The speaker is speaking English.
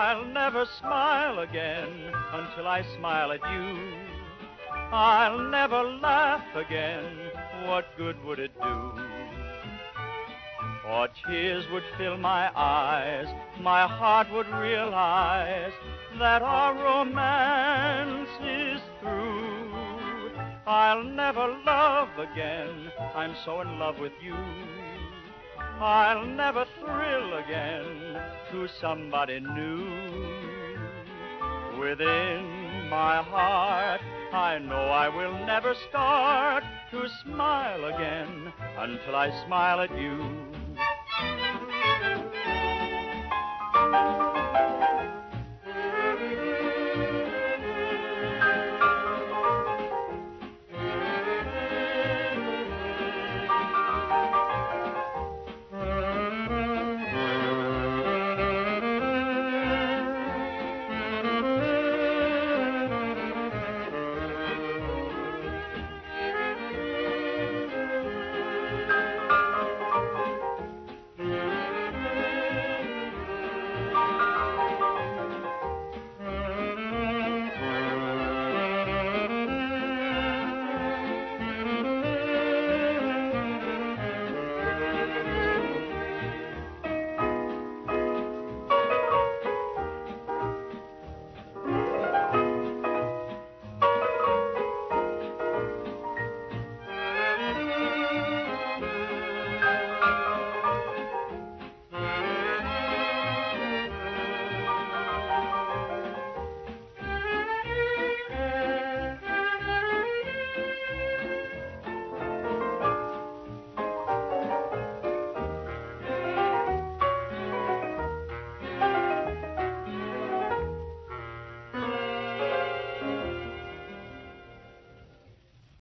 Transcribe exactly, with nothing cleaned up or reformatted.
I'll never smile again until I smile at you. I'll never laugh again, what good would it do? For tears would fill my eyes, my heart would realize that our romance is through. I'll never love again, I'm so in love with you. I'll never thrill again to somebody new. Within my heart, I know I will never start to smile again until I smile at you.